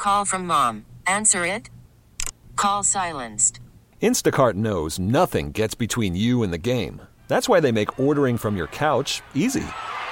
call from mom. Answer it. Call silenced. Instacart knows nothing gets between you and the game. That's why they make ordering from your couch easy.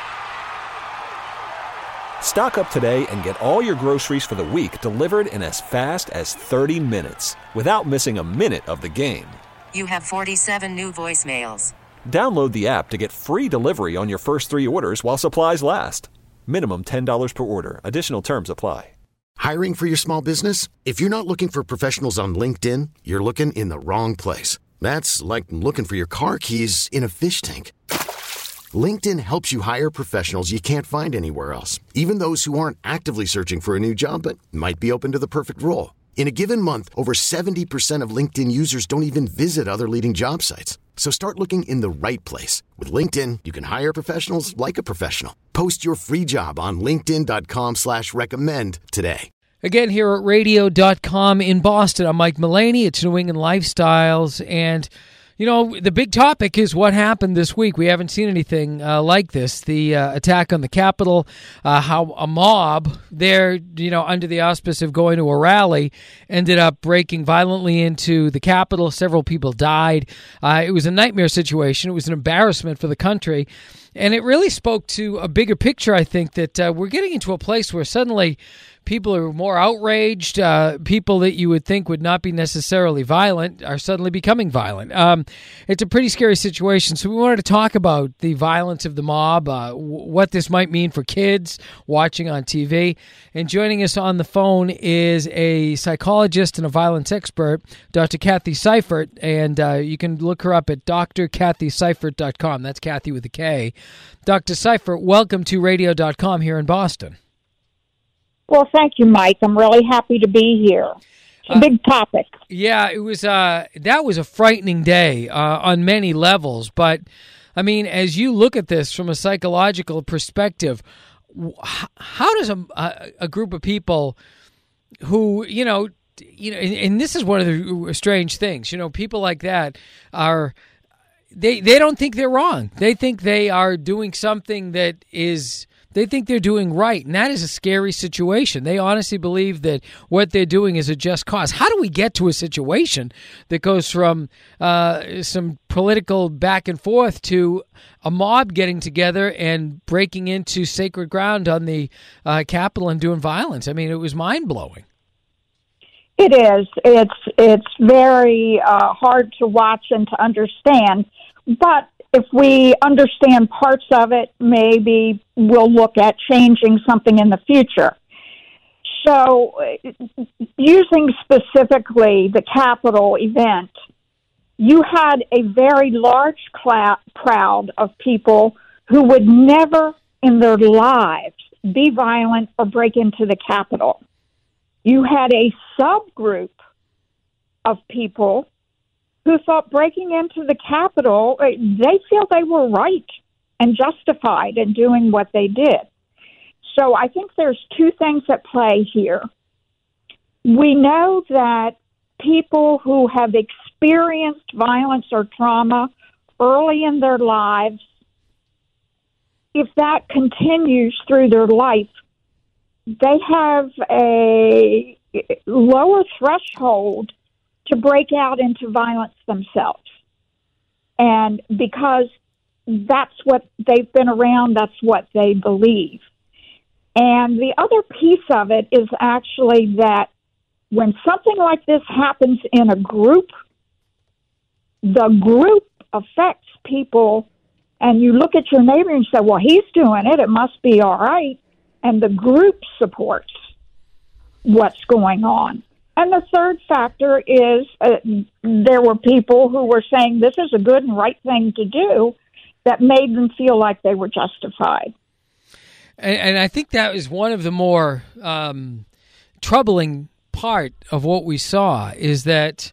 Stock up today and get all your groceries for the week delivered in as fast as 30 minutes without missing a minute of the game. You have 47 new voicemails. Download the app to get free delivery on your first 3 orders while supplies last. Minimum $10 per order. Additional terms apply. Hiring for your small business? If you're not looking for professionals on LinkedIn, you're looking in the wrong place. That's like looking for your car keys in a fish tank. LinkedIn helps you hire professionals you can't find anywhere else, even those who aren't actively searching for a new job but might be open to the perfect role. In a given month, over 70% of LinkedIn users don't even visit other leading job sites. So start looking in the right place. With LinkedIn, you can hire professionals like a professional. Post your free job on linkedin.com/recommend today. Again, here at radio.com in Boston, I'm Mike Mullaney. It's New England Lifestyles. And, you know, the big topic is what happened this week. We haven't seen anything like this. The attack on the Capitol, how a mob there, you know, under the auspice of going to a rally, ended up breaking violently into the Capitol. Several people died. It was a nightmare situation. It was an embarrassment for the country. And it really spoke to a bigger picture, I think, that we're getting into a place where suddenly people are more outraged. People that you would think would not be necessarily violent are suddenly becoming violent. It's a pretty scary situation. So we wanted to talk about the violence of the mob, what this might mean for kids watching on TV. And joining us on the phone is a psychologist and a violence expert, Dr. Kathy Seifert. And you can look her up at drkathyseifert.com. That's Kathy with a K. Dr. Seifert, welcome to radio.com here in Boston. Well, thank you, Mike. I'm really happy to be here. It's a big topic. Yeah, it was. That was a frightening day on many levels. But, I mean, as you look at this from a psychological perspective, how does a group of people who, you know, and this is one of the strange things, you know, people like that are, they don't think they're wrong. They think they are doing something that is, they think they're doing right, and that is a scary situation. They honestly believe that what they're doing is a just cause. How do we get to a situation that goes from some political back and forth to a mob getting together and breaking into sacred ground on the Capitol and doing violence? I mean, it was mind-blowing. It is. It's very hard to watch and to understand, but if we understand parts of it, maybe we'll look at changing something in the future. So, using specifically the Capitol event, you had a very large crowd of people who would never in their lives be violent or break into the Capitol. You had a subgroup of people who thought breaking into the Capitol, they feel they were right and justified in doing what they did. So I think there's two things at play here. We know that people who have experienced violence or trauma early in their lives, if that continues through their life, they have a lower threshold to break out into violence themselves. And because that's what they've been around, that's what they believe. And the other piece of it is actually that when something like this happens in a group, the group affects people, and you look at your neighbor and say, well, he's doing it, it must be all right. And the group supports what's going on. And the third factor is there were people who were saying this is a good and right thing to do that made them feel like they were justified. And I think that is one of the more troubling part of what we saw is that,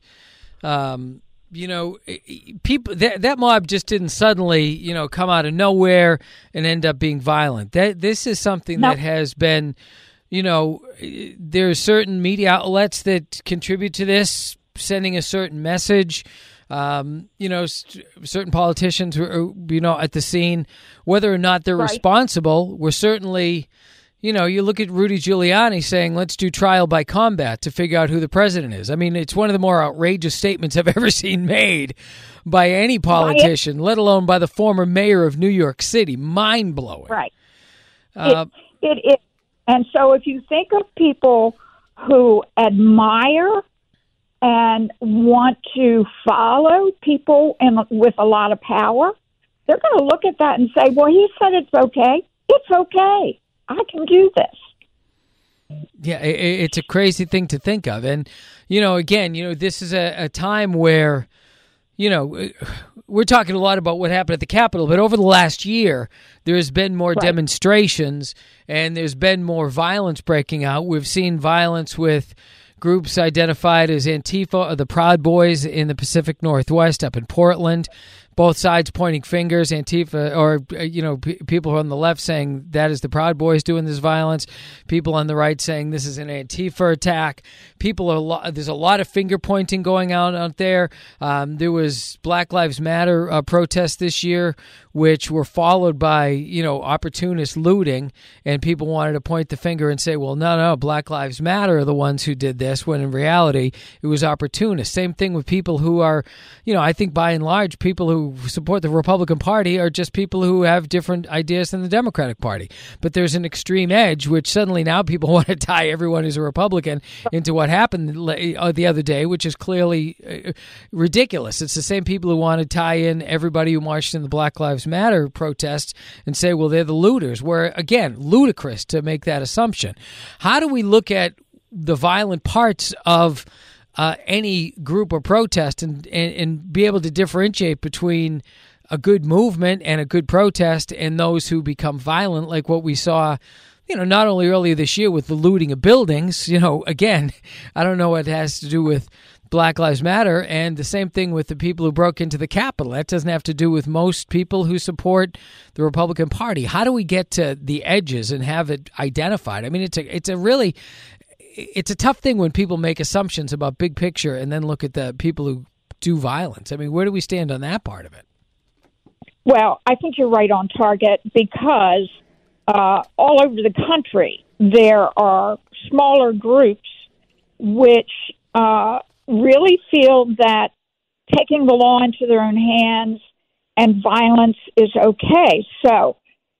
you know, people that mob just didn't suddenly, you know, come out of nowhere and end up being violent. This is something that has been, you know, there are certain media outlets that contribute to this, sending a certain message. You know, certain politicians were, you know, at the scene, whether or not they're responsible, were certainly, You know, you look at Rudy Giuliani saying, let's do trial by combat to figure out who the president is. I mean, it's one of the more outrageous statements I've ever seen made by any politician, let alone by the former mayor of New York City. Mind-blowing. Right. It is. And so if you think of people who admire and want to follow people with a lot of power, they're going to look at that and say, well, he said it's okay. It's okay. I can do this. Yeah, it's a crazy thing to think of. And, you know, again, you know, this is a time where, you know, we're talking a lot about what happened at the Capitol, but over the last year, there's been more demonstrations and there's been more violence breaking out. We've seen violence with groups identified as Antifa or the Proud Boys in the Pacific Northwest up in Portland. Both sides pointing fingers, Antifa, or, you know, people on the left saying that is the Proud Boys doing this violence. People on the right saying this is an Antifa attack. There's a lot of finger pointing going on out there. There was Black Lives Matter protests this year, which were followed by, you know, opportunist looting, and people wanted to point the finger and say, well, no, Black Lives Matter are the ones who did this, when in reality it was opportunists. Same thing with people who are, you know, I think by and large, people who support the Republican Party are just people who have different ideas than the Democratic Party. But there's an extreme edge, which suddenly now people want to tie everyone who's a Republican into what happened the other day, which is clearly ridiculous. It's the same people who want to tie in everybody who marched in the Black Lives Matter protests and say, well, they're the looters, where, again, ludicrous to make that assumption. How do we look at the violent parts of any group or protest and be able to differentiate between a good movement and a good protest and those who become violent, like what we saw, you know, not only earlier this year with the looting of buildings, you know, again, I don't know what it has to do with Black Lives Matter, and the same thing with the people who broke into the Capitol. That doesn't have to do with most people who support the Republican Party. How do we get to the edges and have it identified? I mean, it's a tough thing when people make assumptions about big picture and then look at the people who do violence. I mean, where do we stand on that part of it? Well, I think you're right on target, because all over the country there are smaller groups which really feel that taking the law into their own hands and violence is okay. So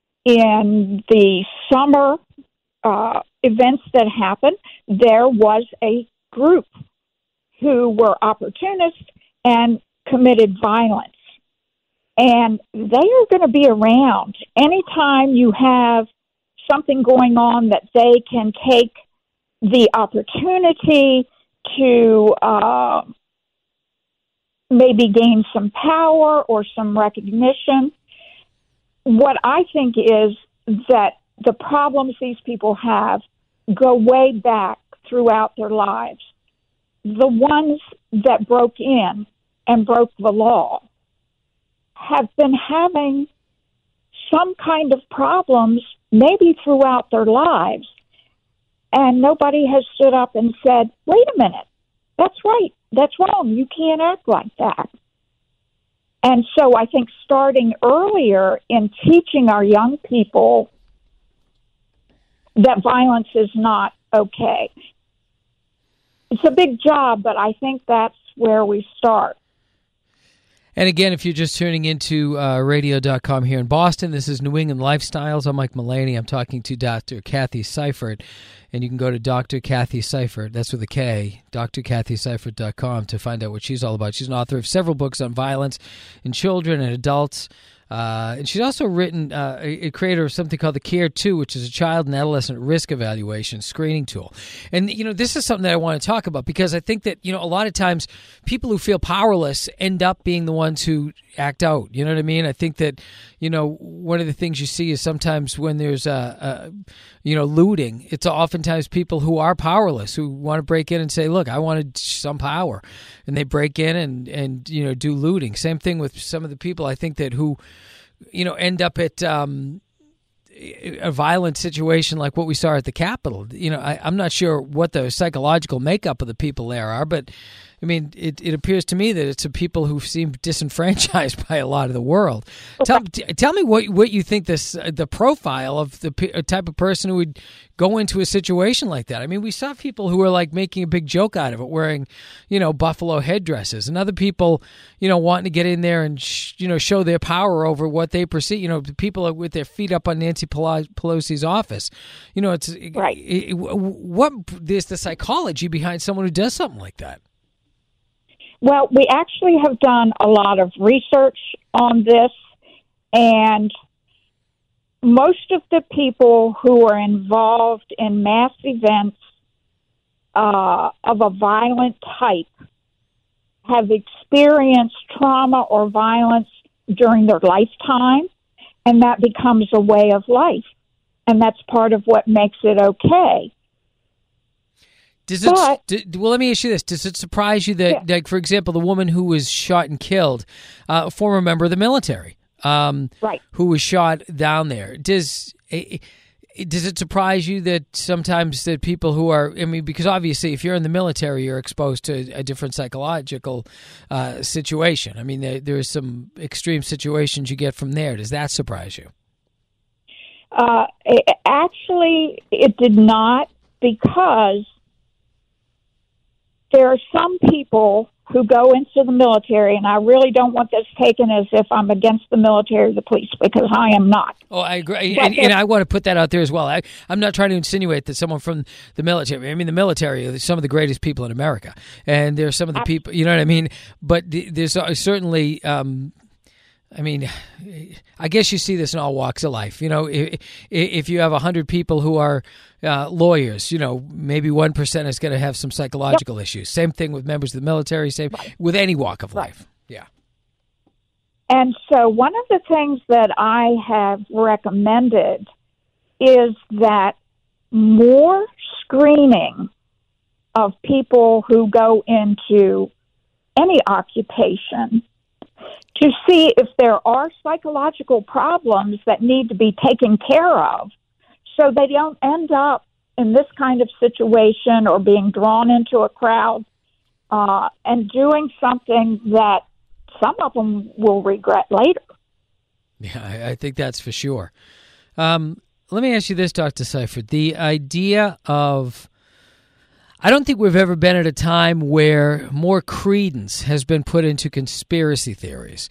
in the summer events that happened, there was a group who were opportunists and committed violence. And they are going to be around. Anytime you have something going on that they can take the opportunity to maybe gain some power or some recognition. What I think is that the problems these people have go way back throughout their lives. The ones that broke in and broke the law have been having some kind of problems maybe throughout their lives, and nobody has stood up and said, wait a minute, that's right, that's wrong, you can't act like that. And so I think starting earlier in teaching our young people that violence is not okay. It's a big job, but I think that's where we start. And again, if you're just tuning into radio.com here in Boston, this is New England Lifestyles. I'm Mike Mullaney. I'm talking to Dr. Kathy Seifert. And you can go to Dr. Kathy Seifert, that's with a K, drkathyseifert.com to find out what she's all about. She's an author of several books on violence in children and adults. And she's also written a creator of something called the CARE 2, which is a child and adolescent risk evaluation screening tool. And, you know, this is something that I want to talk about because I think that, you know, a lot of times people who feel powerless end up being the ones who act out. You know what I mean? I think that, you know, one of the things you see is sometimes when there's looting, it's oftentimes people who are powerless who want to break in and say, look, I wanted some power. And they break in and you know, do looting. Same thing with some of the people I think that who, you know, end up at a violent situation like what we saw at the Capitol. You know, I'm not sure what the psychological makeup of the people there are, but, I mean, it appears to me that it's a people who seem disenfranchised by a lot of the world. Tell me what you think the profile of the type of person who would go into a situation like that. I mean, we saw people who were like making a big joke out of it, wearing, buffalo headdresses, and other people, wanting to get in there and show their power over what they perceive. People with their feet up on Nancy Pelosi's office. It's right. What is the psychology behind someone who does something like that? Well, we actually have done a lot of research on this, and most of the people who are involved in mass events of a violent type have experienced trauma or violence during their lifetime, and that becomes a way of life, and that's part of what makes it okay. Well, let me ask you this. Does it surprise you that, like, for example, the woman who was shot and killed, a former member of the military, right, who was shot down there, does it surprise you that sometimes that people who are, because obviously if you're in the military, you're exposed to a different psychological situation. I mean, there's some extreme situations you get from there. Does that surprise you? Actually, it did not, because there are some people who go into the military, and I really don't want this taken as if I'm against the military or the police, because I am not. Oh, I agree. And I want to put that out there as well. I'm not trying to insinuate that someone from the military, the military are some of the greatest people in America, and there's some of the people, you know what I mean? But there's certainly... I guess you see this in all walks of life. If you have 100 people who are lawyers, maybe 1% is going to have some psychological issues. Same thing with members of the military, same with any walk of life. Yeah. And so one of the things that I have recommended is that more screening of people who go into any occupation to see if there are psychological problems that need to be taken care of, so they don't end up in this kind of situation or being drawn into a crowd and doing something that some of them will regret later. Yeah, I think that's for sure. Let me ask you this, Dr. Seifert. The idea of... I don't think we've ever been at a time where more credence has been put into conspiracy theories.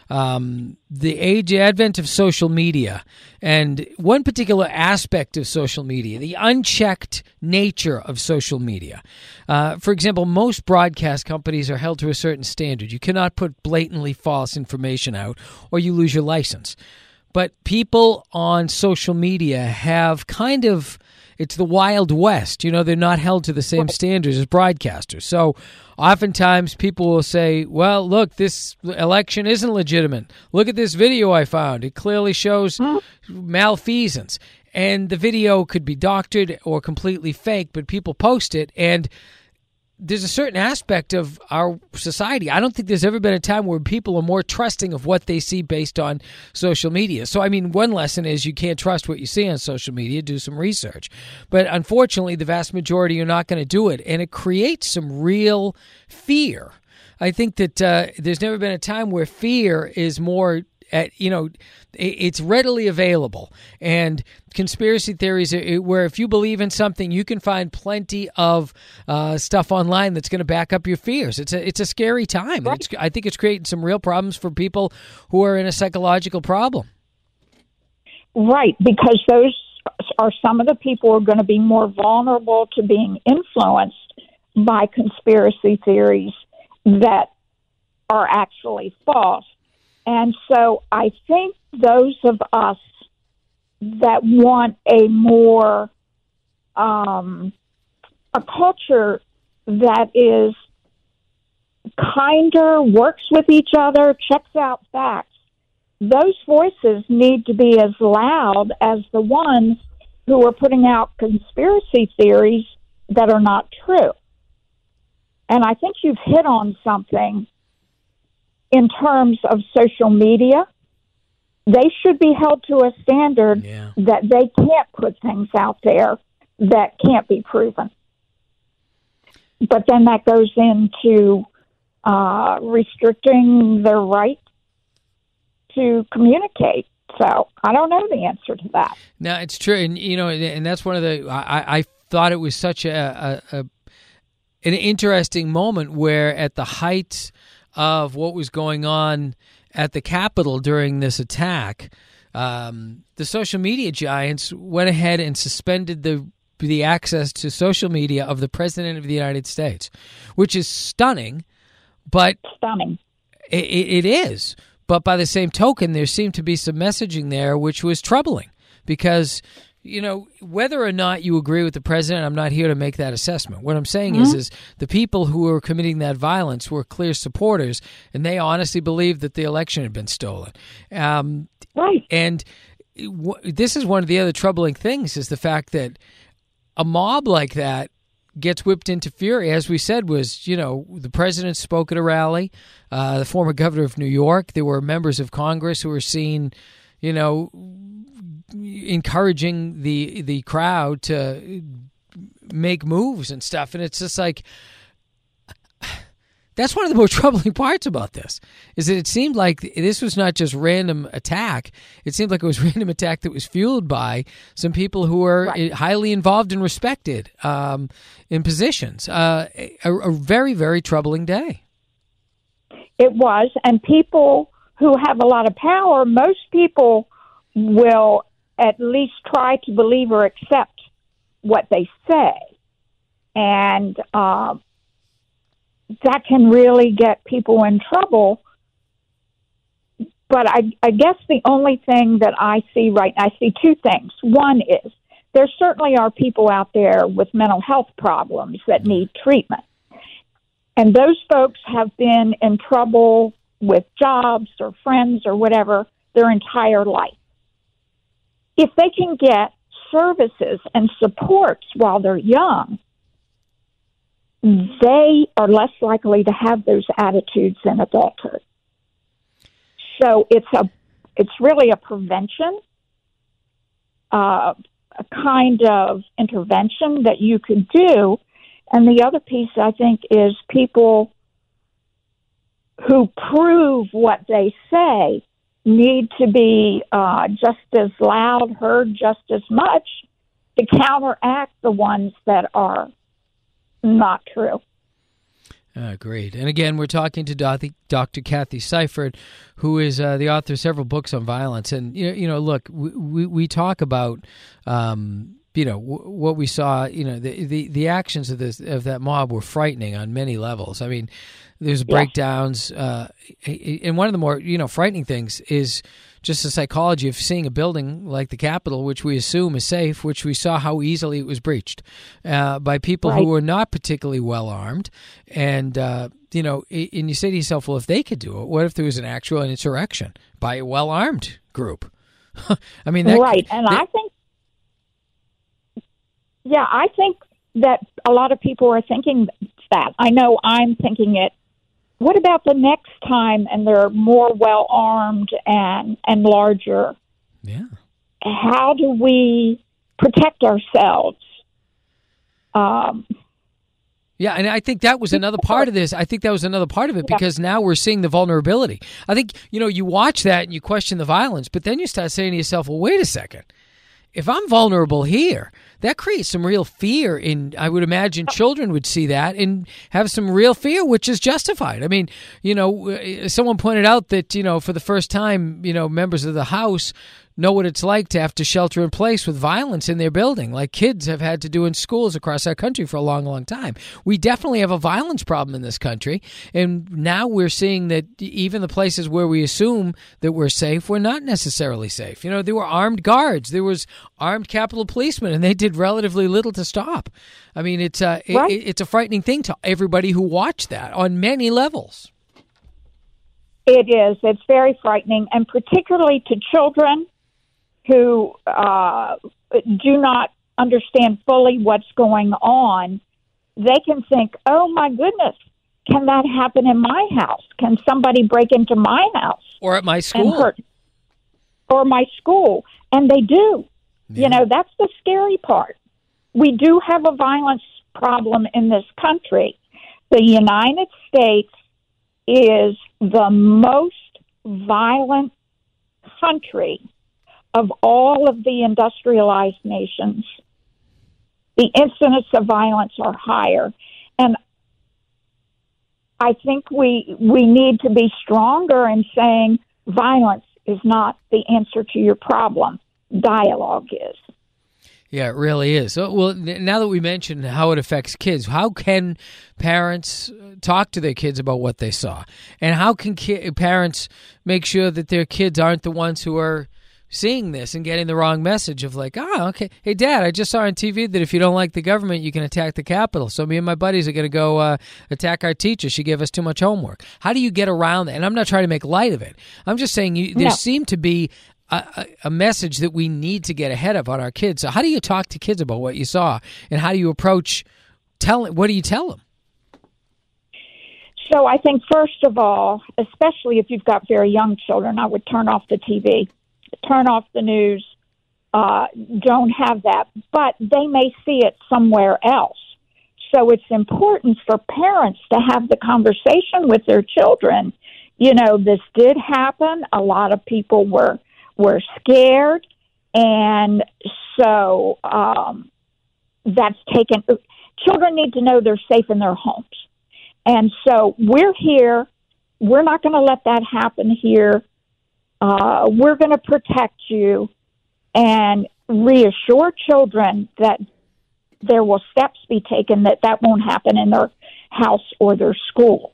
The advent of social media, and one particular aspect of social media, the unchecked nature of social media. For example, most broadcast companies are held to a certain standard. You cannot put blatantly false information out, or you lose your license. But people on social media have kind of... It's the Wild West. They're not held to the same standards as broadcasters. So oftentimes people will say, well, look, this election isn't legitimate. Look at this video I found. It clearly shows malfeasance. And the video could be doctored or completely fake, but people post it. And there's a certain aspect of our society. I don't think there's ever been a time where people are more trusting of what they see based on social media. So, one lesson is you can't trust what you see on social media. Do some research. But unfortunately, the vast majority are not going to do it. And it creates some real fear. I think that there's never been a time where fear is more... it's readily available, and conspiracy theories where if you believe in something, you can find plenty of stuff online that's going to back up your fears. It's a scary time. Right. I think it's creating some real problems for people who are in a psychological problem. Right, because those are some of the people who are going to be more vulnerable to being influenced by conspiracy theories that are actually false. And so I think those of us that want a more, a culture that is kinder, works with each other, checks out facts, those voices need to be as loud as the ones who are putting out conspiracy theories that are not true. And I think you've hit on something. In terms of social media, they should be held to a standard that they can't put things out there that can't be proven. but then that goes into restricting their right to communicate. So I don't know the answer to that. No, it's true, and and that's one of the. I thought it was such an interesting moment where, at the height of what was going on at the Capitol during this attack, the social media giants went ahead and suspended the access to social media of the President of the United States, which is stunning. But it is. But by the same token, there seemed to be some messaging there which was troubling because, whether or not you agree with the president, I'm not here to make that assessment. What I'm saying is the people who were committing that violence were clear supporters, and they honestly believed that the election had been stolen. Right. And this is one of the other troubling things is the fact that a mob like that gets whipped into fury. As we said, was, the president spoke at a rally, the former governor of New York. There were members of Congress who were seen, encouraging the crowd to make moves and stuff. And it's just like, that's one of the most troubling parts about this, is that it seemed like this was not just random attack. It seemed like it was random attack that was fueled by some people who were highly involved and respected in positions. A very, very troubling day. It was, and people who have a lot of power, most people will at least try to believe or accept what they say. And that can really get people in trouble. But I guess the only thing that I see I see two things. One is there certainly are people out there with mental health problems that need treatment. And those folks have been in trouble with jobs or friends or whatever their entire life. If they can get services and supports while they're young, they are less likely to have those attitudes in adulthood. So it's really a prevention, a kind of intervention that you could do. And the other piece, I think, is people who prove what they say need to be just as loud, heard just as much to counteract the ones that are not true. Great. And again, we're talking to Dr. Kathy Seifert, who is the author of several books on violence. And, look, we talk about, what we saw, the actions of that mob were frightening on many levels. I mean, there's breakdowns. And one of the more, frightening things is just the psychology of seeing a building like the Capitol, which we assume is safe, which we saw how easily it was breached by people who were not particularly well armed. And, and you say to yourself, well, if they could do it, what if there was an actual insurrection by a well-armed group? I mean, right. And I think that a lot of people are thinking that. I know I'm thinking it. What about the next time and they're more well-armed and larger? Yeah. How do we protect ourselves? Yeah, and I think that was another part of this. I think that was another part of it because now we're seeing the vulnerability. I think, you watch that and you question the violence, but then you start saying to yourself, well, wait a second. If I'm vulnerable here, that creates some real fear in, I would imagine children would see that and have some real fear, which is justified. I mean, someone pointed out that, for the first time, members of the House know what it's like to have to shelter in place with violence in their building, like kids have had to do in schools across our country for a long, long time. We definitely have a violence problem in this country, and now we're seeing that even the places where we assume that we're safe, we're not necessarily safe. There were armed guards, there was armed Capitol policemen, and they did relatively little to stop. I mean, it's a frightening thing to everybody who watched that on many levels. It is. It's very frightening, and particularly to children who do not understand fully what's going on. They can think, oh, my goodness, can that happen in my house? Can somebody break into my house? Or at my school. Or my school. And they do. Yeah. That's the scary part. We do have a violence problem in this country. The United States is the most violent country of all of the industrialized nations. The incidents of violence are higher. And I think we need to be stronger in saying violence is not the answer to your problem. Dialogue is. Yeah, it really is. So, well, now that we mentioned how it affects kids, how can parents talk to their kids about what they saw? And how can parents make sure that their kids aren't the ones who are seeing this and getting the wrong message of like, okay, hey, Dad, I just saw on TV that if you don't like the government, you can attack the Capitol. So me and my buddies are going to go attack our teacher. She gave us too much homework. How do you get around that? And I'm not trying to make light of it. I'm just saying there seemed to be a message that we need to get ahead of on our kids. So how do you talk to kids about what you saw, and how do you approach what do you tell them? So I think, first of all, especially if you've got very young children, I would turn off the TV, turn off the news, don't have that. But they may see it somewhere else. So it's important for parents to have the conversation with their children. You know, this did happen. A lot of people were scared, and so that's taken. Children need to know they're safe in their homes, and so we're here. We're not going to let that happen here. We're going to protect you and reassure children that there will steps be taken that won't happen in their house or their school.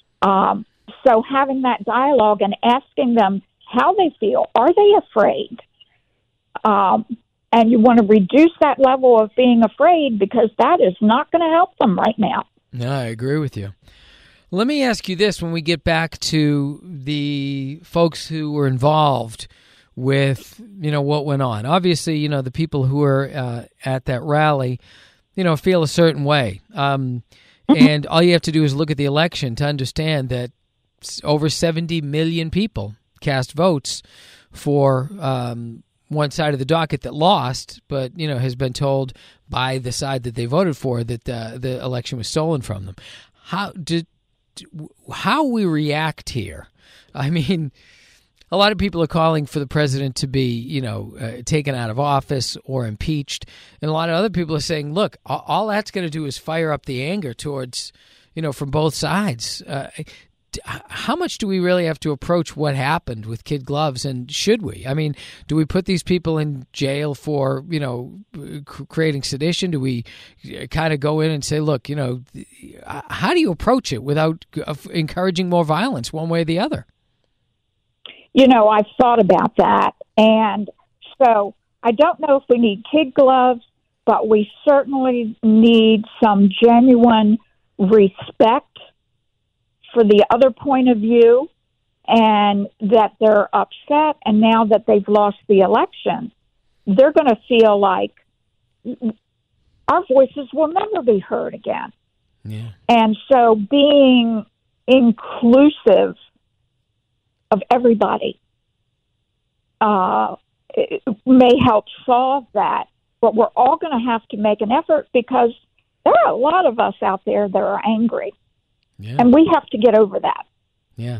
So having that dialogue and asking them how they feel. Are they afraid? And you want to reduce that level of being afraid, because that is not going to help them right now. No, I agree with you. Let me ask you this when we get back to the folks who were involved with, what went on. Obviously, the people who were at that rally, feel a certain way. And all you have to do is look at the election to understand that over 70 million people cast votes for one side of the docket that lost, but has been told by the side that they voted for that the election was stolen from them. How we react here? I mean, a lot of people are calling for the president to be, taken out of office or impeached, and a lot of other people are saying, "Look, all that's going to do is fire up the anger towards, from both sides." How much do we really have to approach what happened with kid gloves, and should we? I mean, do we put these people in jail for, creating sedition? Do we kind of go in and say, look, how do you approach it without encouraging more violence one way or the other? I've thought about that. And so I don't know if we need kid gloves, but we certainly need some genuine respect for the other point of view, and that they're upset, and now that they've lost the election, they're going to feel like our voices will never be heard again. Yeah. And so being inclusive of everybody may help solve that, but we're all going to have to make an effort, because there are a lot of us out there that are angry. Yeah. And we have to get over that. Yeah,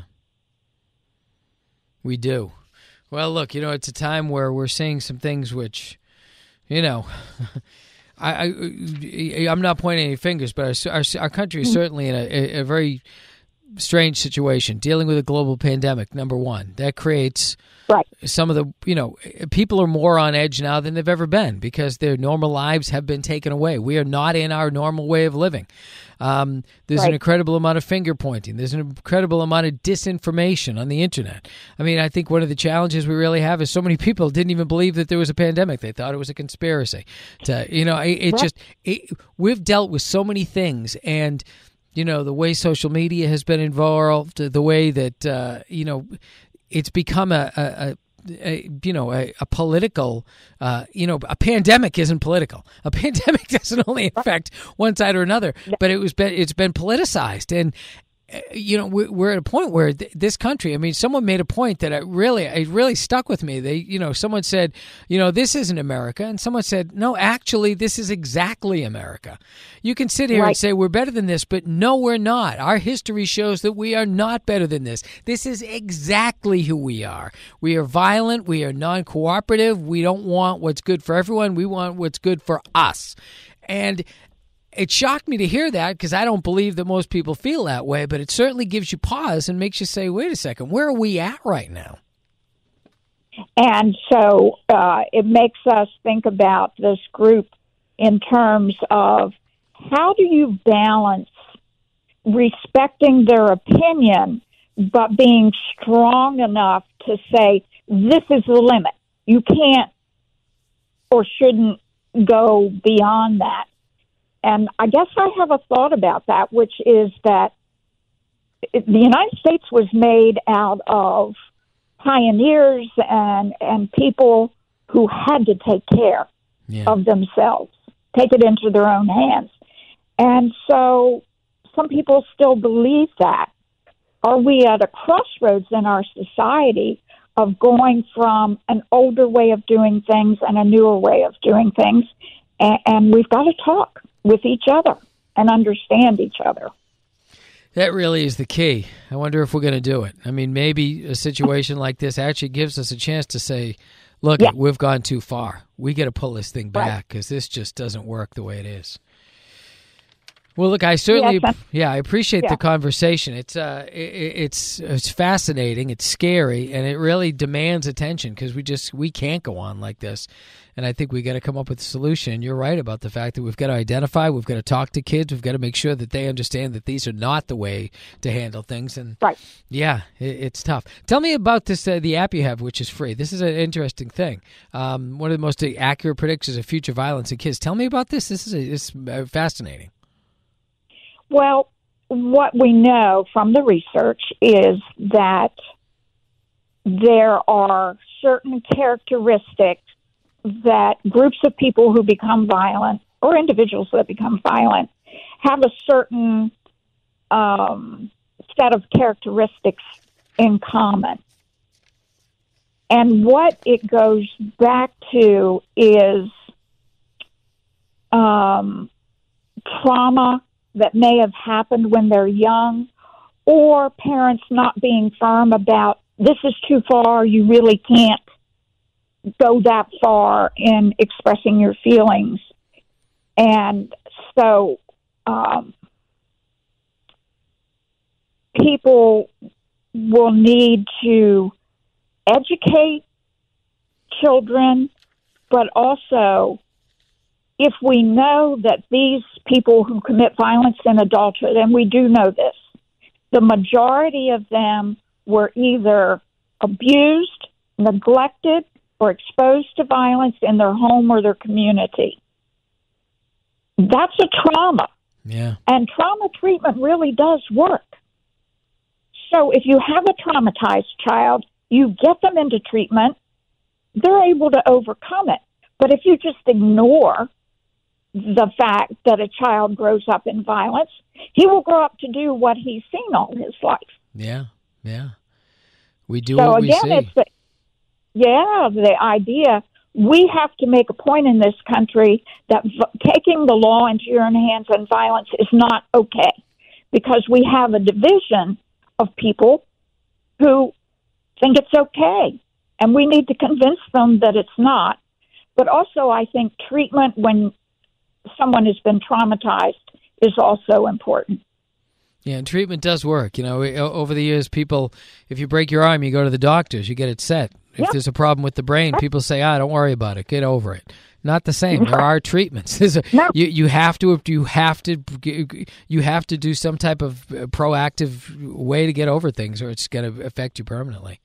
we do. Well, look, it's a time where we're seeing some things which, I'm not pointing any fingers, but our country is certainly in a very strange situation, dealing with a global pandemic, number one. That creates some of the, people are more on edge now than they've ever been, because their normal lives have been taken away. We are not in our normal way of living. There's an incredible amount of finger pointing. There's an incredible amount of disinformation on the internet. I mean, I think one of the challenges we really have is so many people didn't even believe that there was a pandemic. They thought it was a conspiracy. We've dealt with so many things, and the way social media has been involved, the way that it's become a political, a pandemic isn't political. A pandemic doesn't only affect one side or another, but it's been politicized. we're at a point where this country, I mean, someone made a point that it really stuck with me. Someone said, this isn't America. And someone said, no, actually, this is exactly America. You can sit here and say we're better than this, but no, we're not. Our history shows that we are not better than this. This is exactly who we are. We are violent. We are non-cooperative. We don't want what's good for everyone. We want what's good for us. And it shocked me to hear that because I don't believe that most people feel that way, but it certainly gives you pause and makes you say, wait a second, where are we at right now? And so it makes us think about this group in terms of how do you balance respecting their opinion but being strong enough to say, this is the limit. You can't or shouldn't go beyond that. And I guess I have a thought about that, which is that the United States was made out of pioneers and people who had to take care of themselves, take it into their own hands. And so some people still believe that. Are we at a crossroads in our society of going from an older way of doing things and a newer way of doing things? And we've got to talk with each other and understand each other. That really is the key. I wonder if we're going to do it. I mean, maybe a situation like this actually gives us a chance to say, look, we've gone too far. We got to pull this thing back because this just doesn't work the way it is. Well, look, I certainly, I appreciate the conversation. It's fascinating, it's scary, and it really demands attention because we can't go on like this. And I think we got to come up with a solution. You're right about the fact that we've got to identify, we've got to talk to kids, we've got to make sure that they understand that these are not the way to handle things. And it's tough. Tell me about this, the app you have, which is free. This is an interesting thing. One of the most accurate predictors of future violence in kids. Tell me about this. It's fascinating. Well, what we know from the research is that there are certain characteristics that groups of people who become violent or individuals that become violent have a certain set of characteristics in common. And what it goes back to is trauma that may have happened when they're young, or parents not being firm about, this is too far, you really can't go that far in expressing your feelings. And so people will need to educate children, but also if we know that these people who commit violence in adulthood, and we do know this, the majority of them were either abused, neglected, or exposed to violence in their home or their community. That's a trauma. Yeah. And trauma treatment really does work. So if you have a traumatized child, you get them into treatment, they're able to overcome it. But if you just ignore the fact that a child grows up in violence, he will grow up to do what he's seen all his life. Yeah. We do what we see. It's the idea, we have to make a point in this country that taking the law into your own hands on violence is not okay, because we have a division of people who think it's okay, and we need to convince them that it's not. But also, I think treatment when someone has been traumatized is also important. Yeah, and treatment does work. Over the years, people, if you break your arm, you go to the doctors, you get it set. If there's a problem with the brain, people say, don't worry about it, get over it. Not the same. There are treatments. You have to do some type of proactive way to get over things, or it's going to affect you permanently.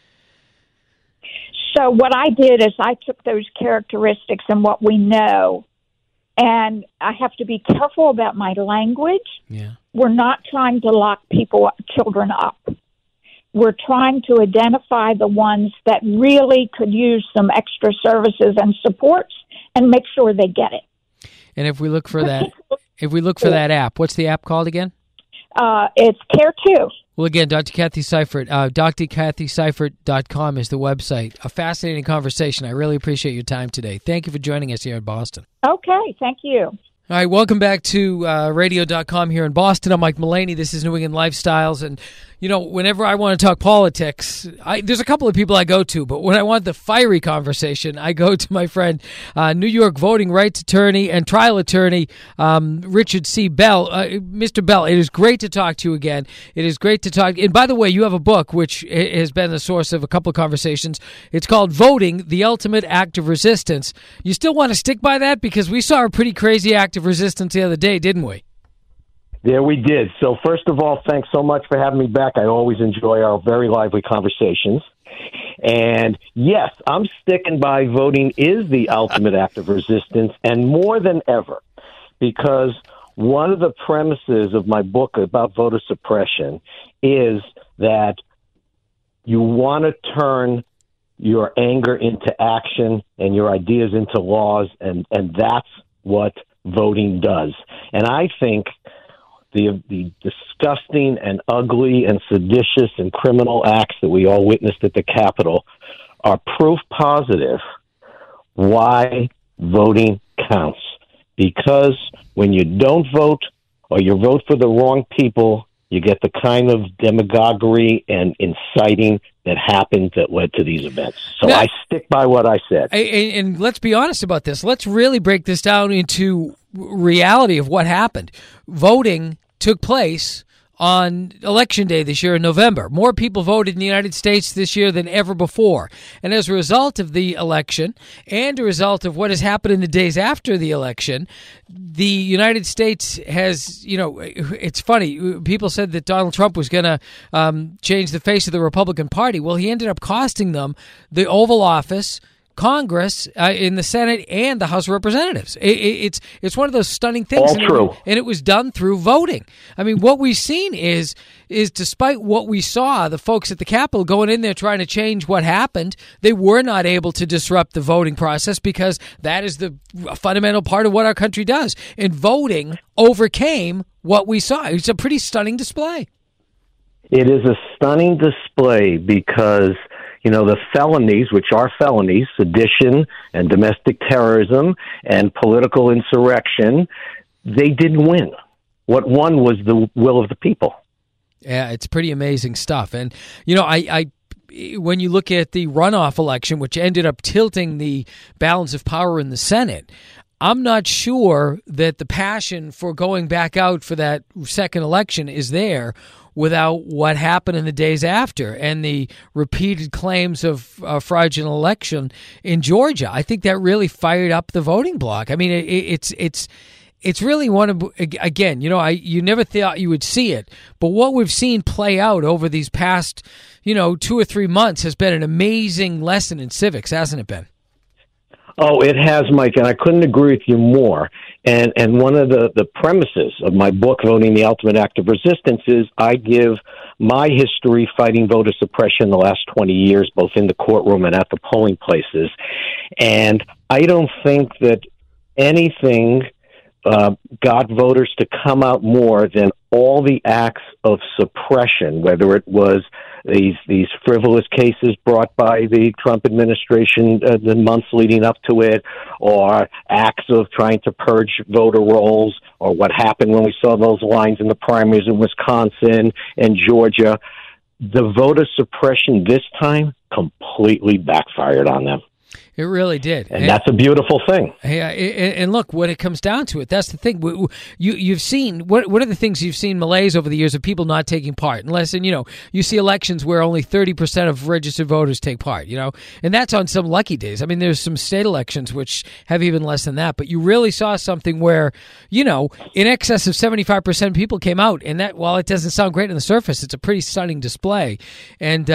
So what I did is I took those characteristics and what we know, and I have to be careful about my language. Yeah. We're not trying to lock children up. We're trying to identify the ones that really could use some extra services and supports and make sure they get it. And if we look for that app, what's the app called again? it's Care 2. Well, again, Dr. Kathy Seifert, drkathyseifert.com is the website. A fascinating conversation. I really appreciate your time today. Thank you for joining us here in Boston. Okay, thank you. All right, welcome back to radio.com here in Boston. I'm Mike Mullaney. This is New England Lifestyles. And, you know, whenever I want to talk politics, there's a couple of people I go to, but when I want the fiery conversation, I go to my friend, New York voting rights attorney and trial attorney, Richard C. Bell. Mr. Bell, it is great to talk to you again. It is great to talk. And by the way, you have a book which has been the source of a couple of conversations. It's called Voting, the Ultimate Act of Resistance. You still want to stick by that? Because we saw a pretty crazy act of resistance the other day, didn't we? Yeah, we did. So first of all, thanks so much for having me back. I always enjoy our very lively conversations. And yes, I'm sticking by voting is the ultimate act of resistance, and more than ever, because one of the premises of my book about voter suppression is that you want to turn your anger into action and your ideas into laws, and that's what voting does. And I think the disgusting and ugly and seditious and criminal acts that we all witnessed at the Capitol are proof positive why voting counts. Because when you don't vote or you vote for the wrong people, you get the kind of demagoguery and inciting that happened that led to these events. So now, I stick by what I said. And let's be honest about this. Let's really break this down into reality of what happened. Voting took place on Election Day this year in November. More people voted in the United States this year than ever before. And as a result of the election and a result of what has happened in the days after the election, the United States has, you know, it's funny. People said that Donald Trump was going to change the face of the Republican Party. Well, he ended up costing them the Oval Office, Congress, in the Senate, and the House of Representatives. It's one of those stunning things. All true. And it was done through voting. I mean, what we've seen is despite what we saw, the folks at the Capitol going in there trying to change what happened, they were not able to disrupt the voting process because that is the fundamental part of what our country does. And voting overcame what we saw. It's a pretty stunning display. It is a stunning display because, you know, the felonies, which are felonies, sedition and domestic terrorism and political insurrection, they didn't win. What won was the will of the people. Yeah, it's pretty amazing stuff. And, you know, I when you look at the runoff election, which ended up tilting the balance of power in the Senate, I'm not sure that the passion for going back out for that second election is there without what happened in the days after and the repeated claims of fraudulent election in Georgia. I think that really fired up the voting bloc. I mean, it's really one of, again, you know, you never thought you would see it, but what we've seen play out over these past, 2 or 3 months has been an amazing lesson in civics, hasn't it, Ben? Oh, it has, Mike, and I couldn't agree with you more. And one of the premises of my book, Voting the Ultimate Act of Resistance, is I give my history fighting voter suppression the last 20 years, both in the courtroom and at the polling places. And I don't think that anything got voters to come out more than all the acts of suppression, whether it was these frivolous cases brought by the Trump administration the months leading up to it, or acts of trying to purge voter rolls, or what happened when we saw those lines in the primaries in Wisconsin and Georgia. The voter suppression this time completely backfired on them. It really did. And that's a beautiful thing. Yeah, and look, when it comes down to it, that's the thing. You've seen, what are the things you've seen malaise over the years of people not taking part? Unless, you see elections where only 30% of registered voters take part, and that's on some lucky days. I mean, there's some state elections which have even less than that, but you really saw something where, in excess of 75% of people came out, and that, while it doesn't sound great on the surface, it's a pretty stunning display. And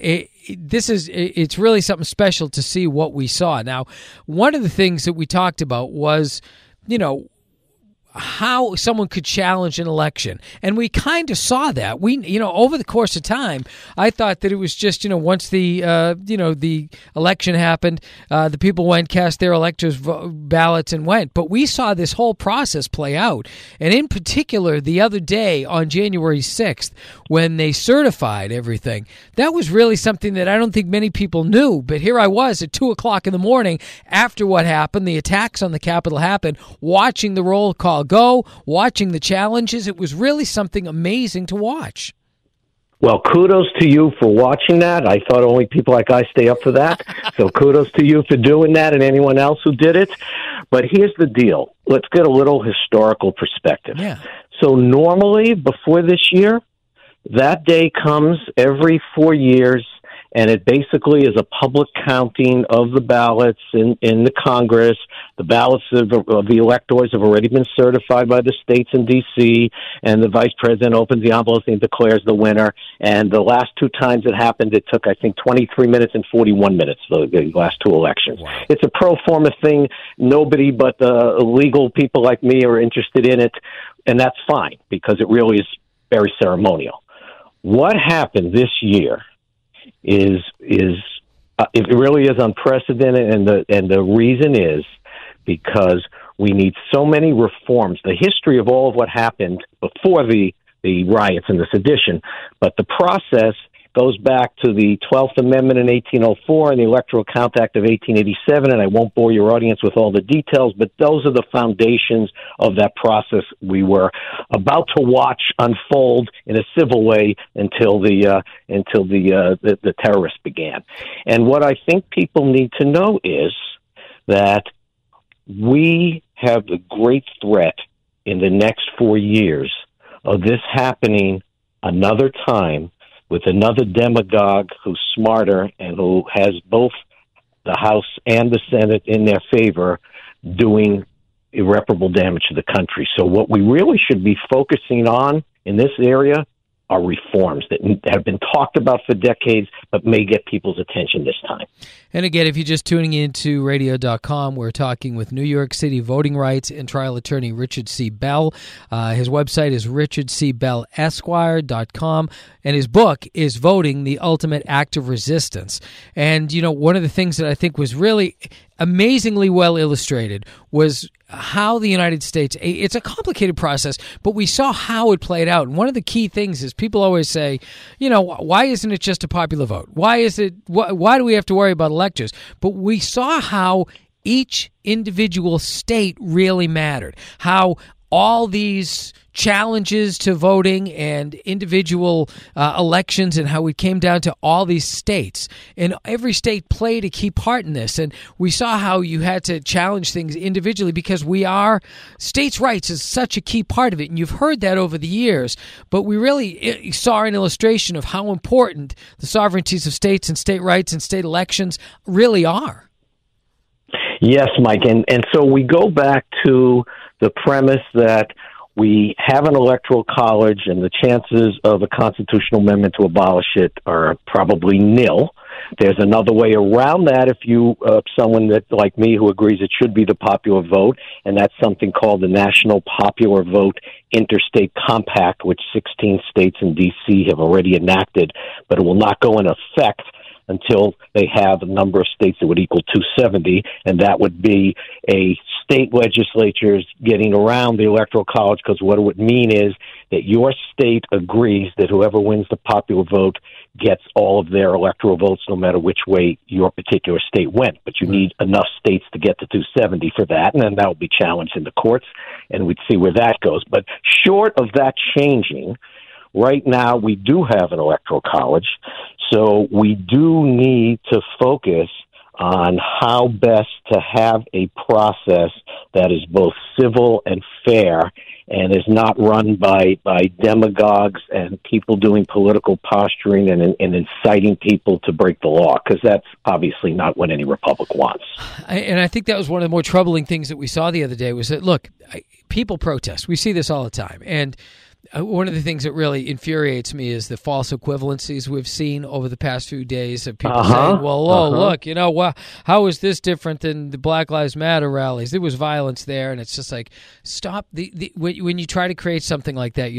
it's really something special to see what we saw. Now, one of the things that we talked about was, how someone could challenge an election. And we kind of saw that. We, over the course of time, I thought that it was just, once the election happened, the people went, cast their electors' ballots and went. But we saw this whole process play out. And in particular, the other day on January 6th, when they certified everything, that was really something that I don't think many people knew. But here I was at 2 o'clock in the morning after what happened, the attacks on the Capitol happened, watching the roll call go, watching the challenges. It was really something amazing to watch. Well, kudos to you for watching that. I thought only people like I stay up for that. So kudos to you for doing that and anyone else who did it. But here's the deal. Let's get a little historical perspective. Yeah. So normally, before this year, that day comes every 4 years, and it basically is a public counting of the ballots in the Congress. The ballots of the electors have already been certified by the states in D.C., and the vice president opens the envelopes and declares the winner. And the last two times it happened, it took, I think, 23 minutes and 41 minutes, the last two elections. Wow. It's a pro forma thing. Nobody but the legal people like me are interested in it, and that's fine because it really is very ceremonial. What happened this year is it really is unprecedented, and the reason is because we need so many reforms. The history of all of what happened before the riots and the sedition, but the process goes back to the 12th Amendment in 1804 and the Electoral Count Act of 1887, and I won't bore your audience with all the details, but those are the foundations of that process we were about to watch unfold in a civil way until the terrorists began. And what I think people need to know is that we have the great threat in the next 4 years of this happening another time with another demagogue who's smarter and who has both the House and the Senate in their favor doing irreparable damage to the country. So what we really should be focusing on in this area are reforms that have been talked about for decades but may get people's attention this time. And again, if you're just tuning into radio.com, we're talking with New York City voting rights and trial attorney Richard C. Bell. His website is richardcbellesquire.com, and his book is Voting, the Ultimate Act of Resistance. And, one of the things that I think was really amazingly well illustrated was how the United States, it's a complicated process, but we saw how it played out. And one of the key things is people always say, why isn't it just a popular vote? Why do we have to worry about electors? But we saw how each individual state really mattered, how all these challenges to voting and individual elections and how it came down to all these states. And every state played a key part in this. And we saw how you had to challenge things individually because states' rights is such a key part of it. And you've heard that over the years. But we really saw an illustration of how important the sovereignties of states and state rights and state elections really are. Yes, Mike. And so we go back to the premise that we have an electoral college and the chances of a constitutional amendment to abolish it are probably nil. There's another way around that if you, someone that like me who agrees it should be the popular vote, and that's something called the National Popular Vote Interstate Compact, which 16 states and D.C. have already enacted, but it will not go in effect until they have a number of states that would equal 270, and that would be a state legislatures getting around the Electoral College, because what it would mean is that your state agrees that whoever wins the popular vote gets all of their electoral votes no matter which way your particular state went. But you need enough states to get to 270 for that, and then that will be challenged in the courts, and we'd see where that goes. But short of that changing, right now we do have an Electoral College, so we do need to focus on how best to have a process that is both civil and fair and is not run by demagogues and people doing political posturing and inciting people to break the law, because that's obviously not what any republic wants. And I think that was one of the more troubling things that we saw the other day was that, look, people protest. We see this all the time. And One of the things that really infuriates me is the false equivalencies we've seen over the past few days of people saying, well, look, how is this different than the Black Lives Matter rallies? There was violence there, and it's just like, stop. When you try to create something like that,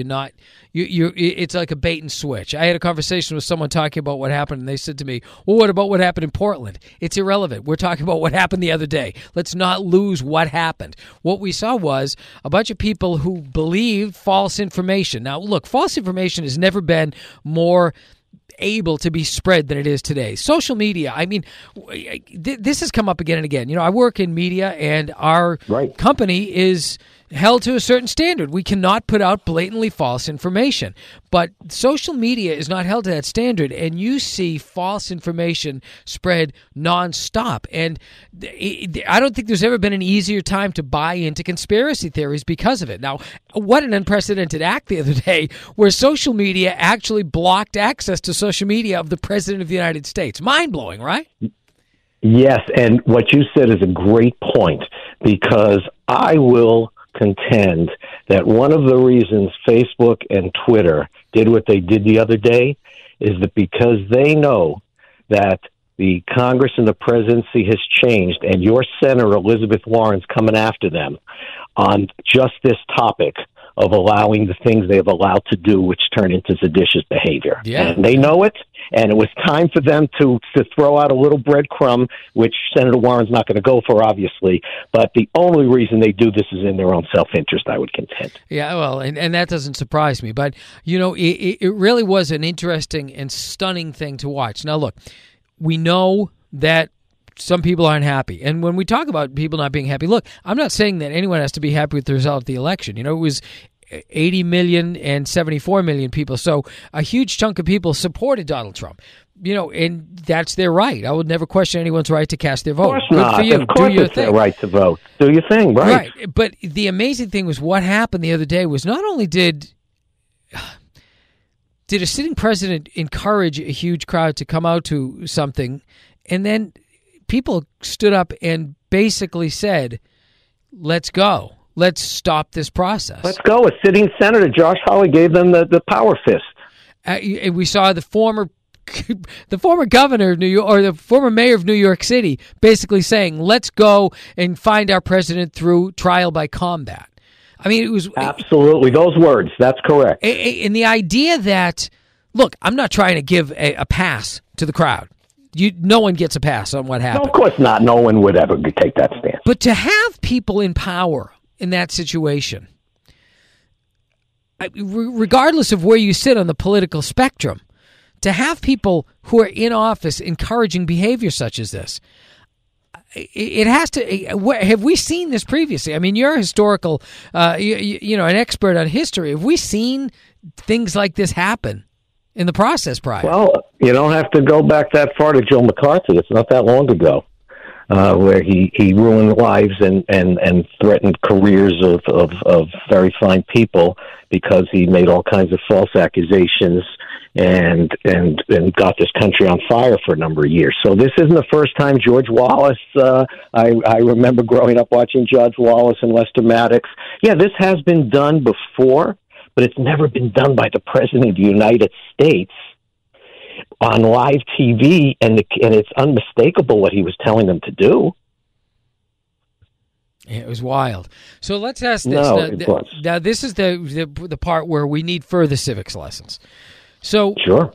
it's like a bait and switch. I had a conversation with someone talking about what happened, and they said to me, well, what about what happened in Portland? It's irrelevant. We're talking about what happened the other day. Let's not lose what happened. What we saw was a bunch of people who believed false information. Now, look, false information has never been more able to be spread than it is today. Social media, I mean, this has come up again and again. I work in media, and our company is held to a certain standard. We cannot put out blatantly false information. But social media is not held to that standard, and you see false information spread nonstop. And I don't think there's ever been an easier time to buy into conspiracy theories because of it. Now, what an unprecedented act the other day where social media actually blocked access to social media of the President of the United States. Mind-blowing, right? Yes, and what you said is a great point, because I will contend that one of the reasons Facebook and Twitter did what they did the other day is that because they know that the Congress and the presidency has changed, and your Senator Elizabeth Warren's coming after them on just this topic of allowing the things they've allowed to do, which turn into seditious behavior. Yeah. And they know it, and it was time for them to throw out a little breadcrumb, which Senator Warren's not going to go for, obviously, but the only reason they do this is in their own self-interest, I would contend. Yeah, well, and that doesn't surprise me, but, it really was an interesting and stunning thing to watch. Now, look, we know that some people aren't happy. And when we talk about people not being happy, look, I'm not saying that anyone has to be happy with the result of the election. It was 80 million and 74 million people. So a huge chunk of people supported Donald Trump. And that's their right. I would never question anyone's right to cast their vote. Of course not. Good for you. Of course it's their right to vote. Do your thing, right? Right. But the amazing thing was what happened the other day was not only did a sitting president encourage a huge crowd to come out to something, and then people stood up and basically said, let's go. Let's stop this process. Let's go. A sitting senator, Josh Hawley, gave them the power fist. And we saw the former governor of New York, or the former mayor of New York City, basically saying, let's go and find our president through trial by combat. I mean, it was... Absolutely. Those words. That's correct. And the idea that, look, I'm not trying to give a pass to the crowd. No one gets a pass on what happened. No, of course not. No one would ever take that stance. But to have people in power in that situation, regardless of where you sit on the political spectrum, to have people who are in office encouraging behavior such as this, it has to. Have we seen this previously? I mean, you're a historical, an expert on history. Have we seen things like this happen in the process prior? Well, you don't have to go back that far to Joe McCarthy. It's not that long ago, where he ruined lives and threatened careers of very fine people because he made all kinds of false accusations and got this country on fire for a number of years. So this isn't the first time. George Wallace, I remember growing up watching George Wallace and Lester Maddox. Yeah, this has been done before, but it's never been done by the President of the United States on live TV, and it's unmistakable what he was telling them to do. Yeah, it was wild. So let's ask this. Now, this is the part where we need further civics lessons. So sure.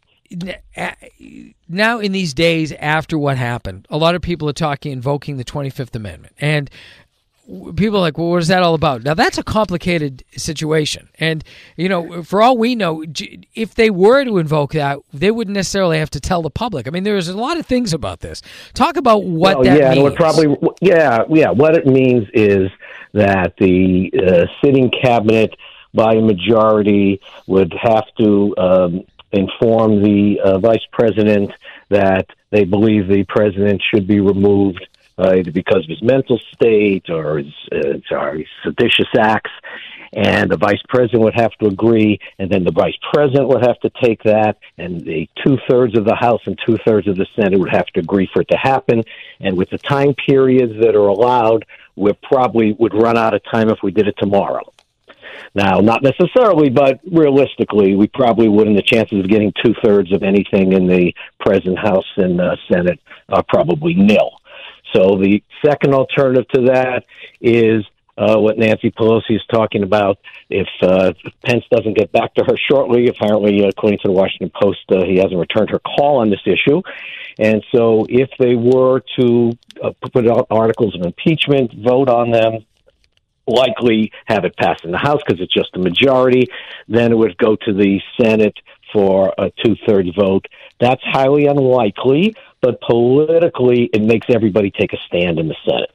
Now, in these days after what happened, a lot of people are invoking the 25th Amendment, and people are like, well, what is that all about? Now, that's a complicated situation. And, for all we know, if they were to invoke that, they wouldn't necessarily have to tell the public. I mean, there's a lot of things about this. Talk about what that means. What it means is that the sitting cabinet, by a majority, would have to inform the vice president that they believe the president should be removed either because of his mental state or his seditious acts, and the vice president would have to agree, and then the vice president would have to take that, and the 2/3 of the House and 2/3 of the Senate would have to agree for it to happen. And with the time periods that are allowed, we probably would run out of time if we did it tomorrow. Now, not necessarily, but realistically, we probably wouldn't. The chances of getting 2/3 of anything in the present House and Senate are probably nil. So the second alternative to that is what Nancy Pelosi is talking about. If Pence doesn't get back to her shortly, apparently, according to the Washington Post, he hasn't returned her call on this issue. And so if they were to put out articles of impeachment, vote on them, likely have it passed in the House because it's just a majority, then it would go to the Senate for a 2/3 vote. That's highly unlikely, but politically it makes everybody take a stand in the Senate.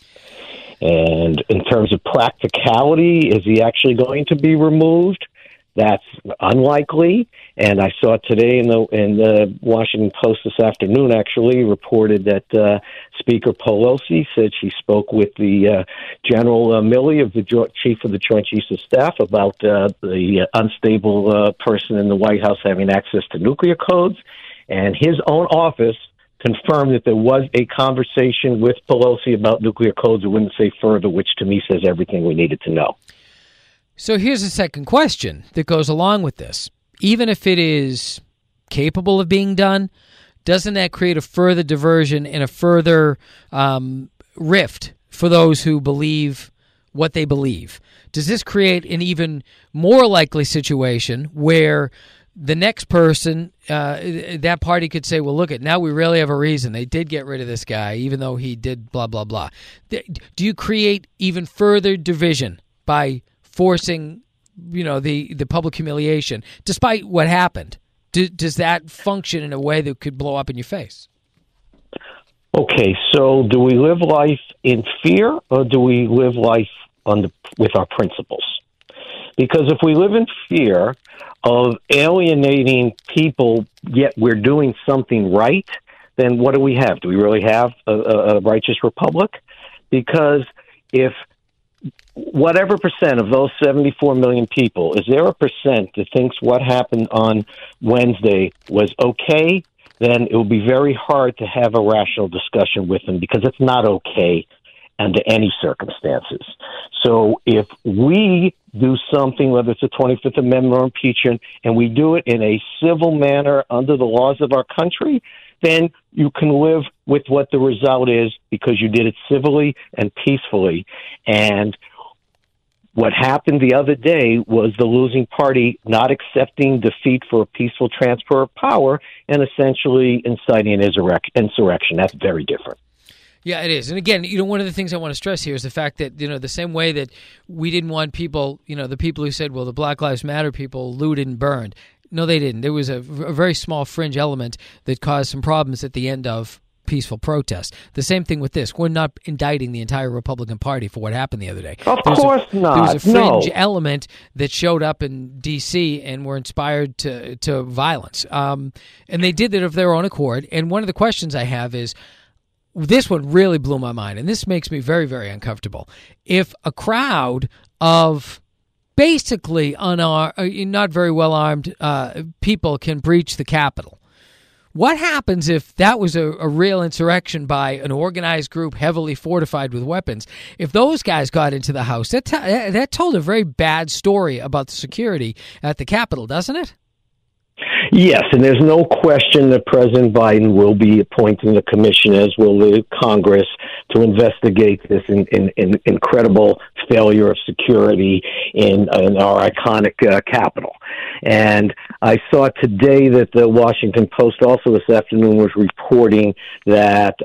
And in terms of practicality, is he actually going to be removed? That's unlikely. And I saw today in the Washington Post this afternoon, actually, reported that Speaker Pelosi said she spoke with the General Milley, of the Chief of the Joint Chiefs of Staff, about the unstable person in the White House having access to nuclear codes. And his own office confirmed that there was a conversation with Pelosi about nuclear codes. It wouldn't say further, which to me says everything we needed to know. So here's a second question that goes along with this. Even if it is capable of being done, doesn't that create a further diversion and a further rift for those who believe what they believe? Does this create an even more likely situation where the next person, that party could say, well, look, now we really have a reason. They did get rid of this guy, even though he did blah, blah, blah. Do you create even further division by forcing, the public humiliation, despite what happened? Does that function in a way that could blow up in your face? Okay, so do we live life in fear, or do we live life with our principles? Because if we live in fear of alienating people, yet we're doing something right, then what do we have? Do we really have a righteous republic? Because if whatever percent of those 74 million people, is there a percent that thinks what happened on Wednesday was okay, then it will be very hard to have a rational discussion with them, because it's not okay under any circumstances. So if we do something, whether it's the 25th Amendment or impeachment, and we do it in a civil manner under the laws of our country, then you can live with what the result is, because you did it civilly and peacefully. And what happened the other day was the losing party not accepting defeat for a peaceful transfer of power and essentially inciting an insurrection. That's very different. Yeah, it is. And again, one of the things I want to stress here is the fact that, the same way that we didn't want people, the people who said, well, the Black Lives Matter people looted and burned. No, they didn't. There was a very small fringe element that caused some problems at the end of peaceful protest. The same thing with this. We're not indicting the entire Republican Party for what happened the other day. Of course not. There was a fringe element that showed up in D.C. and were inspired to violence. And they did it of their own accord. And one of the questions I have is, this one really blew my mind, and this makes me very, very uncomfortable. If a crowd of basically not very well-armed people can breach the Capitol, what happens if that was a real insurrection by an organized group heavily fortified with weapons? If those guys got into the House, that told a very bad story about the security at the Capitol, doesn't it? Yes, and there's no question that President Biden will be appointing the commission, as will the Congress, to investigate this incredible failure of security in our iconic Capitol. And I saw today that the Washington Post also this afternoon was reporting that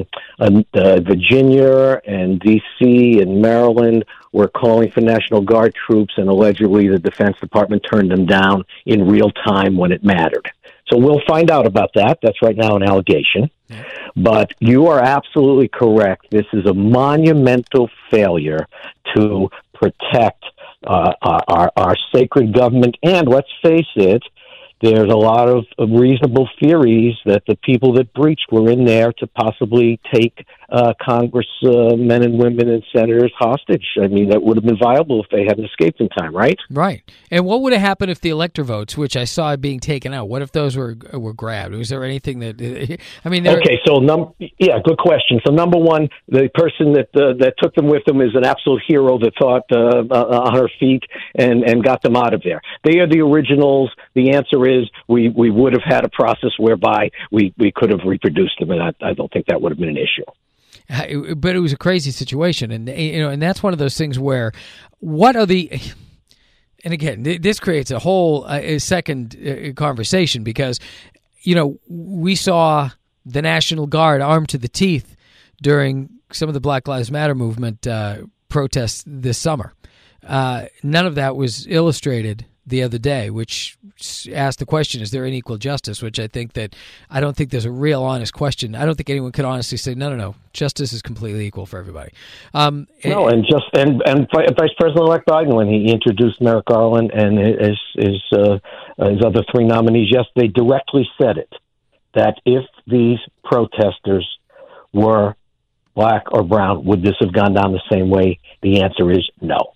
Virginia and D.C. and Maryland were calling for National Guard troops, and allegedly the Defense Department turned them down in real time when it mattered. So we'll find out about that. That's right now an allegation. But you are absolutely correct. This is a monumental failure to protect our sacred government. And let's face it, there's a lot of reasonable theories that the people that breached were in there to possibly take congressmen and women and senators hostage. I mean, that would have been viable if they hadn't escaped in time, right? Right. And what would have happened if the elector votes, which I saw being taken out, what if those were grabbed? Was there anything that, I mean... Okay, so, good question. So, number one, the person that took them with them is an absolute hero that thought on her feet and got them out of there. They are the originals. The answer is we would have had a process whereby we could have reproduced them, and I don't think that would have been an issue. But it was a crazy situation, and and that's one of those things where what are the... And again, this creates a whole second conversation because, we saw the National Guard armed to the teeth during some of the Black Lives Matter movement protests this summer. None of that was illustrated the other day, which asked the question, is there unequal justice? Which I don't think there's a real honest question. I don't think anyone could honestly say, no, justice is completely equal for everybody. And Vice President-elect Biden, when he introduced Merrick Garland and his other three nominees yesterday, directly said it, that if these protesters were black or brown, would this have gone down the same way? The answer is no.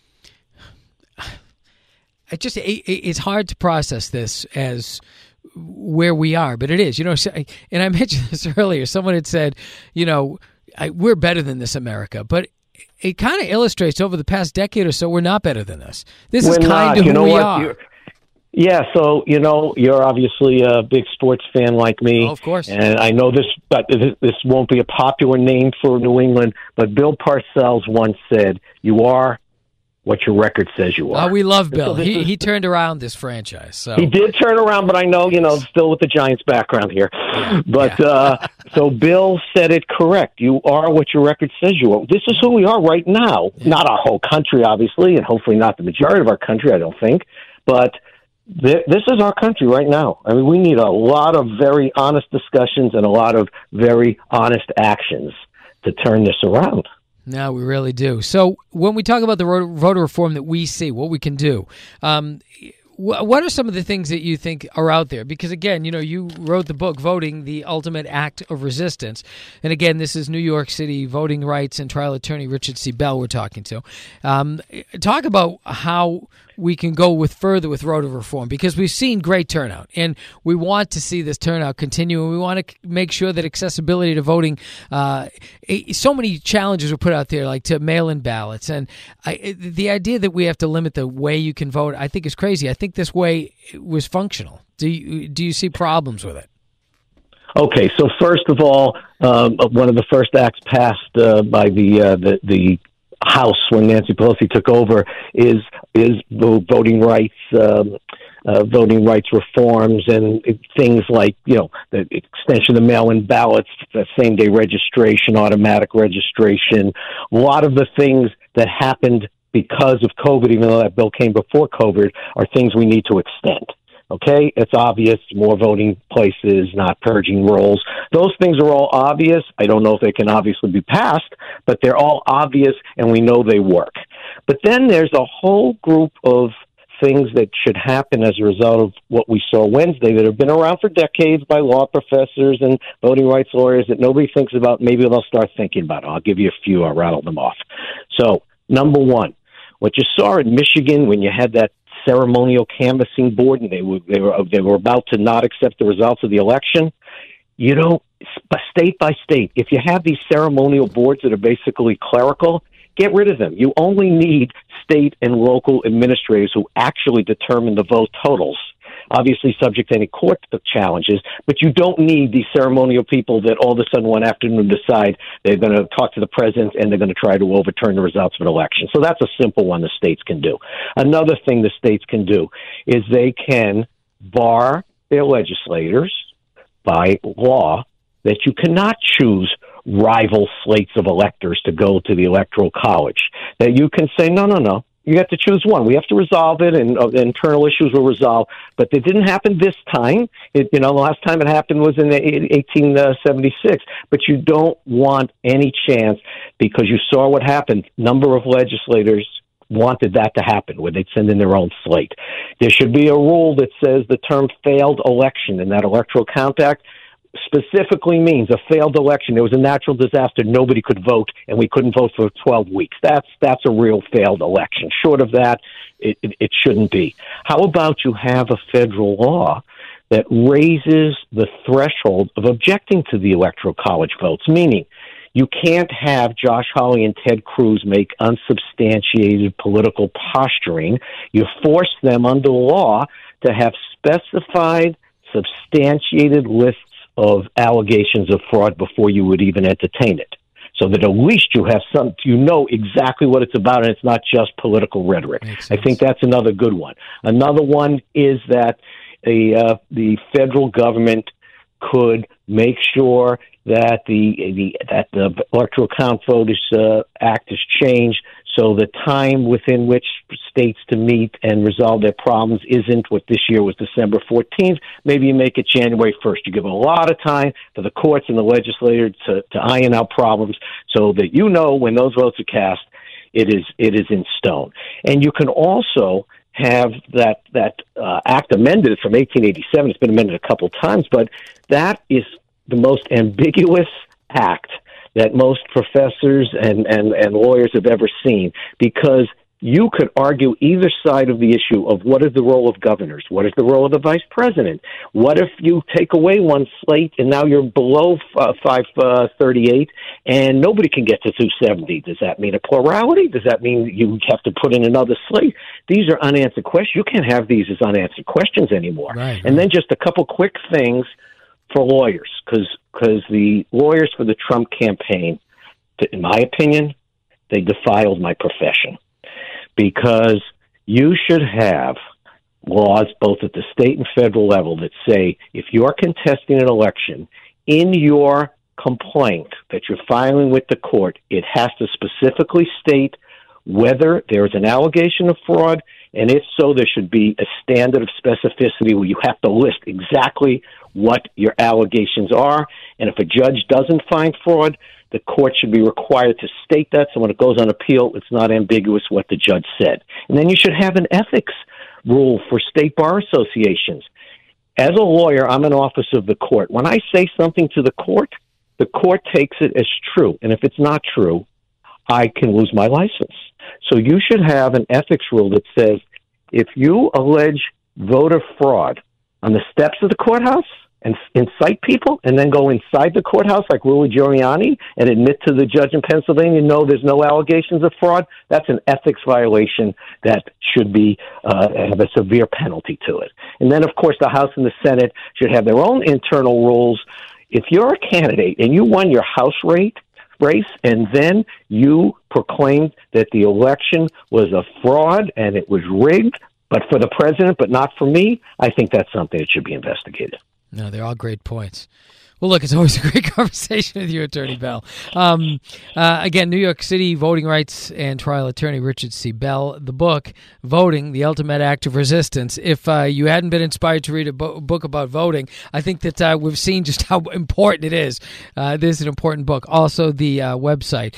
It's hard to process this as where we are, but it is, and I mentioned this earlier. Someone had said, we're better than this, America, but it kind of illustrates over the past decade or so, we're not better than this. This is kind of who we are. So, you're obviously a big sports fan like me. Oh, of course. And I know this, but this won't be a popular name for New England, but Bill Parcells once said, you are what your record says you are. Oh, we love Bill. So he turned around this franchise. So he did turn around, but I know, still with the Giants background here. But so Bill said it correct. You are what your record says you are. This is who we are right now. Yeah. Not our whole country, obviously, and hopefully not the majority of our country, I don't think. But this is our country right now. I mean, we need a lot of very honest discussions and a lot of very honest actions to turn this around. No, we really do. So when we talk about the voter reform that we see, what we can do, what are some of the things that you think are out there? Because, again, you wrote the book, Voting, the Ultimate Act of Resistance. And, again, this is New York City voting rights and trial attorney Richard C. Bell we're talking to. Talk about how we can go further with voter reform, because we've seen great turnout, and we want to see this turnout continue, and we want to make sure that accessibility to voting, so many challenges were put out there, like to mail-in ballots, and the idea that we have to limit the way you can vote, I think is crazy. I think this way was functional. Do you see problems with it? Okay, so first of all, one of the first acts passed by the House when Nancy Pelosi took over is the voting rights reforms and things like the extension of mail-in ballots, the same-day registration, automatic registration. A lot of the things that happened because of COVID, even though that bill came before COVID, are things we need to extend. Okay, it's obvious, more voting places, not purging rolls. Those things are all obvious. I don't know if they can obviously be passed, but they're all obvious and we know they work. But then there's a whole group of things that should happen as a result of what we saw Wednesday that have been around for decades by law professors and voting rights lawyers that nobody thinks about. Maybe they'll start thinking about it. I'll give you a few. I'll rattle them off. So, number one, what you saw in Michigan when you had that ceremonial canvassing board, and they were about to not accept the results of the election. State by state, if you have these ceremonial boards that are basically clerical, get rid of them. You only need state and local administrators who actually determine the vote totals. Obviously subject to any court challenges, but you don't need these ceremonial people that all of a sudden one afternoon decide they're going to talk to the president and they're going to try to overturn the results of an election. So that's a simple one the states can do. Another thing the states can do is they can bar their legislators by law that you cannot choose rival slates of electors to go to the Electoral College. That you can say, no. You have to choose one. We have to resolve it, and internal issues will resolve. But it didn't happen this time. The last time it happened was in 1876. But you don't want any chance, because you saw what happened. Number of legislators wanted that to happen, where they'd send in their own slate. There should be a rule that says the term failed election in that Electoral Count Act. specifically means a failed election. There was a natural disaster. Nobody could vote, and we couldn't vote for 12 weeks. That's a real failed election. Short of that, it shouldn't be. How about you have a federal law that raises the threshold of objecting to the Electoral College votes, meaning you can't have Josh Hawley and Ted Cruz make unsubstantiated political posturing. You force them under law to have specified, substantiated lists of allegations of fraud before you would even entertain it, so that at least you have exactly what it's about, and it's not just political rhetoric. I think that's another good one. Another one is that the federal government could make sure that the Electoral Count Voters Act is changed, so the time within which states to meet and resolve their problems isn't what this year was December 14th. Maybe you make it January 1st. You give a lot of time for the courts and the legislature to iron out problems, so that when those votes are cast, it is in stone. And you can also have that act amended from 1887. It's been amended a couple times, but that is the most ambiguous act that most professors and lawyers have ever seen, because you could argue either side of the issue of what is the role of governors, what is the role of the vice president, what if you take away one slate and now you're below 538 and nobody can get to 270. Does that mean a plurality? Does that mean you have to put in another slate? These are unanswered questions. You can't have these as unanswered questions anymore. Right. And then just a couple quick things for lawyers, because the lawyers for the Trump campaign, in my opinion, they defiled my profession. Because you should have laws both at the state and federal level that say if you're contesting an election, in your complaint that you're filing with the court, it has to specifically state whether there is an allegation of fraud, and if so, there should be a standard of specificity where you have to list exactly what your allegations are. And if a judge doesn't find fraud, the court should be required to state that, so when it goes on appeal, it's not ambiguous what the judge said. And then you should have an ethics rule for state bar associations. As a lawyer, I'm an officer of the court. When I say something to the court takes it as true. And if it's not true, I can lose my license. So you should have an ethics rule that says if you allege voter fraud on the steps of the courthouse and incite people and then go inside the courthouse like Rudy Giuliani and admit to the judge in Pennsylvania, no, there's no allegations of fraud, that's an ethics violation that should be have a severe penalty to it. And then, of course, the House and the Senate should have their own internal rules. If you're a candidate and you won your House race and then you proclaimed that the election was a fraud and it was rigged, but for the president, but not for me, I think that's something that should be investigated. No, they're all great points. Well, look, it's always a great conversation with you, Attorney Bell. Again, New York City voting rights and trial attorney Richard C. Bell. The book, Voting, The Ultimate Act of Resistance. If you hadn't been inspired to read a book about voting, I think that we've seen just how important it is. This is an important book. Also, the website,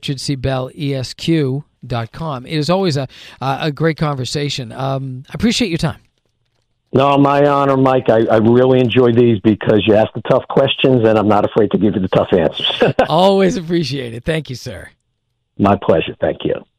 richardcbellesq.com. It is always a great conversation. I appreciate your time. No, my honor, Mike. I really enjoy these because you ask the tough questions, and I'm not afraid to give you the tough answers. Always appreciate it. Thank you, sir. My pleasure. Thank you.